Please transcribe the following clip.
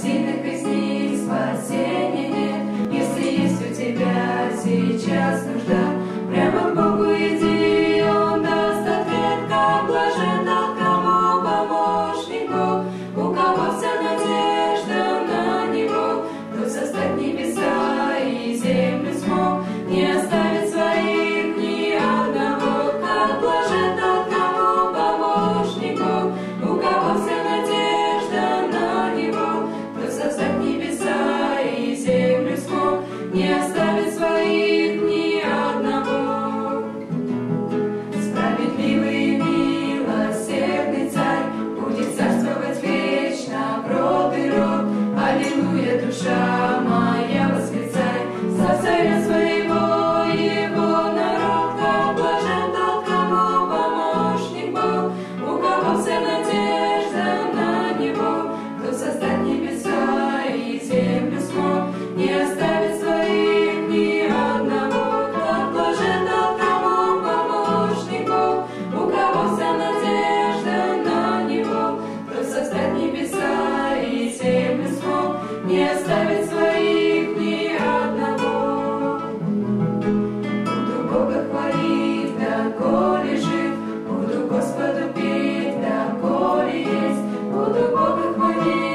сильных из них спасения нет. Если есть у тебя сейчас нужда, прямо к Богу иди, Он даст ответ, как блажен тот, кому помощник Бог, у кого вся надежда на Него, кто создать небеса и землю смог, не оставит своих ни одного. Как блажен тот, кому помощник Бог, у кого вся надежда на Него, кто создать небеса и землю смог, не оставит своих ни одного. Справедливый и милосердный Царь будет царствовать вечно, род и род. Аллилуйя, душа моя, восклицай, славь царя своего, его народ. Как блажен тот, кому помощник Бог, у кого вся надежда на Него, кто создать небеса и землю смог, не оставит своих ни одного. Как блажен тот, кому помощник Бог, у кого вся надежда на Него, кто создать небеса и землю смог, не оставит своих ни одного. Буду Бога хвалить, доколе жив, буду Господу петь, доколе есть, буду Бога хвалить.